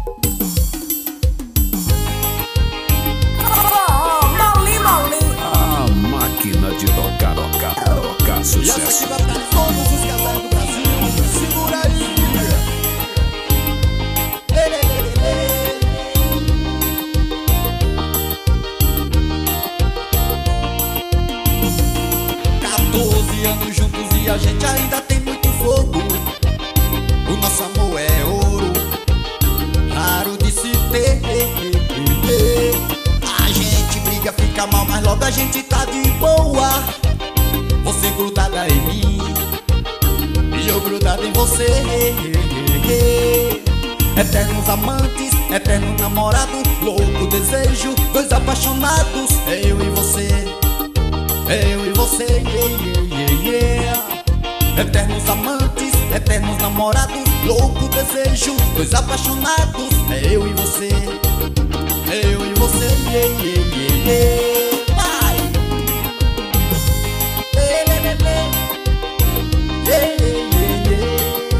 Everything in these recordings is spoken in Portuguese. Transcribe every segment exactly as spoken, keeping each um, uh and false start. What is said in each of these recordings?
A máquina de tocar, tocar, tocar E sucesso. essa aqui vai pra todos os casais do Brasil. Segura aí. Lê, lê, lê, lê, lê. quatorze anos juntos e a gente ainda tem muito fogo. O nosso amor é ouro, raro de se ter. A gente briga, fica mal, mas logo a gente tá de boa. Você grudada em mim e eu grudado em você. Eternos amantes, eterno namorado, louco desejo, dois apaixonados. É eu e você, é eu e você, yeah, yeah, yeah. Eternos amantes, eternos namorados, louco desejo, dois apaixonados. É eu e você, é eu e você, yeah, yeah, yeah, yeah. Vai! Lê, lê, lê, lê. Yeah, yeah, yeah.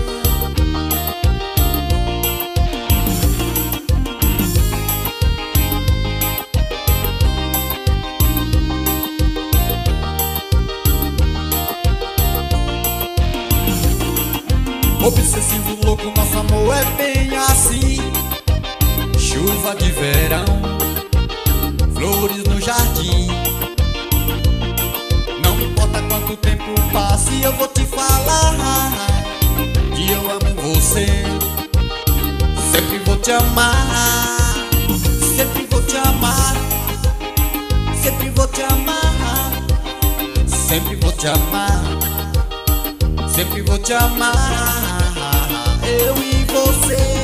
Obsessivo, louco, nosso amor é bem assim. Chuva de verão, flores no jardim. Não importa quanto tempo passe, eu vou te falar que eu amo você. Sempre vou te amar, sempre vou te amar, sempre vou te amar, sempre vou te amar, sempre vou te amar. Eu e você.